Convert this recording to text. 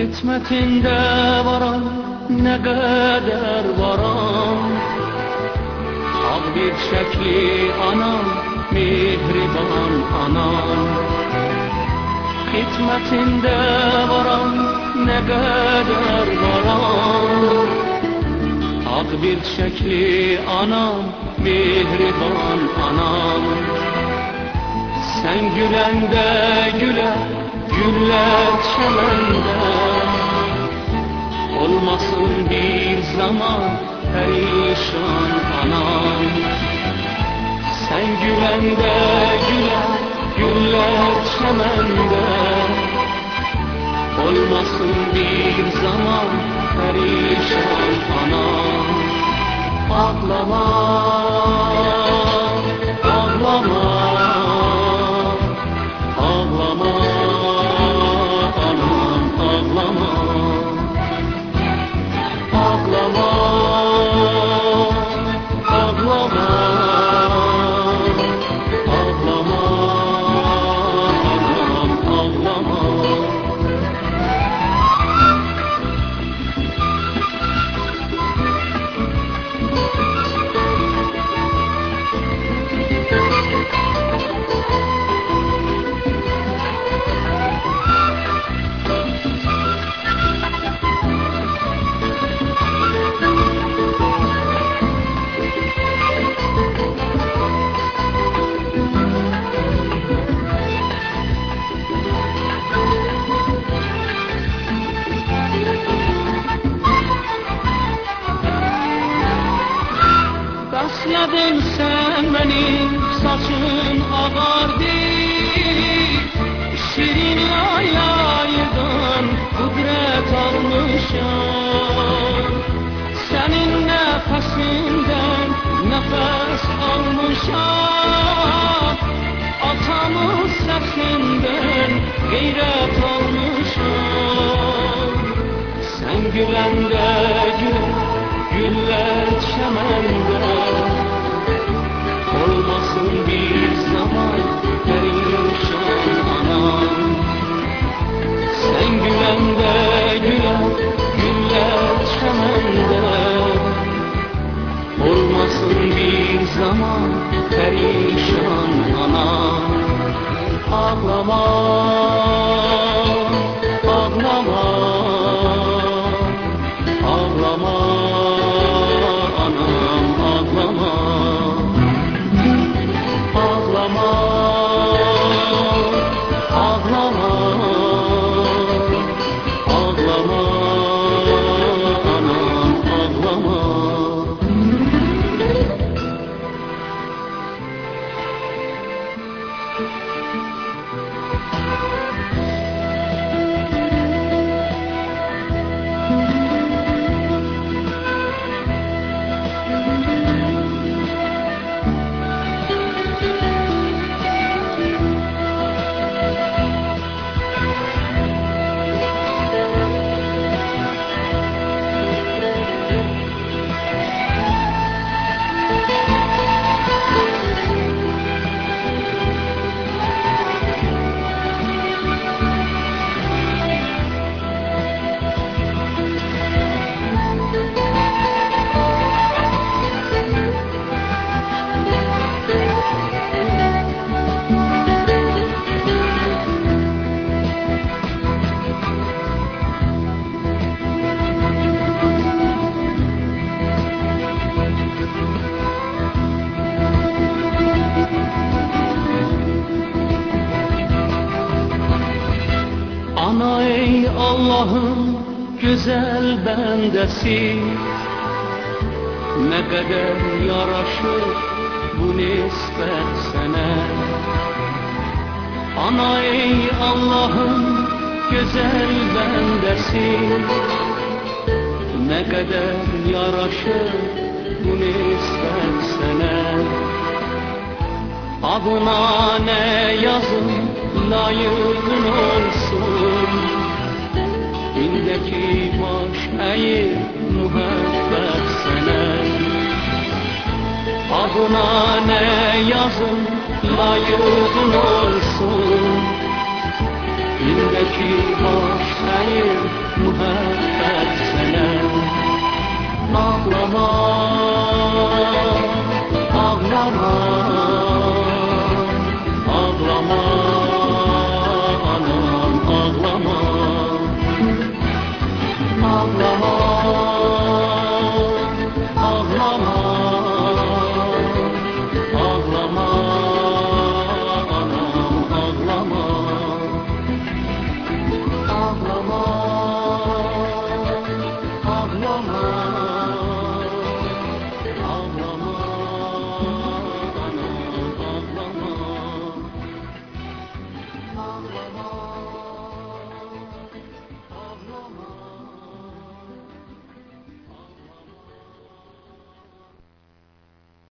Hikmetinde varam, ne kadar varam. Ak bir şekli anam, mihriban anam. Hikmetinde varam, ne kadar varam. Ak bir şekli anam, mihriban anam. Sen gülende güle, güller çemende. Olmasın bir zaman perişan anam. Sen gülende güle, güller çemende. Olmasın bir zaman perişan anam. Ağlama, ağlama, ağlama anam, ağlama. Ağlama, ağlama, ağlama anam, ağlama. Tasladın sen beni, saçın ağardı. Şirin ayağından kudret almışım. Senin nefesinden nefes almışım. Atamın sesinden gayret almışım. Sen gülende güle, güller çemende. Olmasın bir zaman perişan anam. Sen gülende güle, güller çemende. Olmasın bir zaman perişan anam. Ağlama, ağlama, ağlama anam, ağlama. Ağlama, ağlama, ağlama anam, ağlama. Ana ey Allah'ın güzel bendesi, ne kadar yaraşır bu nispet sana. Ana ey Allah'ın güzel bendesi, ne kadar yaraşır bu nispet sana. Adına ne yazın layıkın olsun. Dildeki baş eğir muhabbet sana. Adına ne yazın layıkın olsun. Yeki başlayır müebbet sene. Ağlama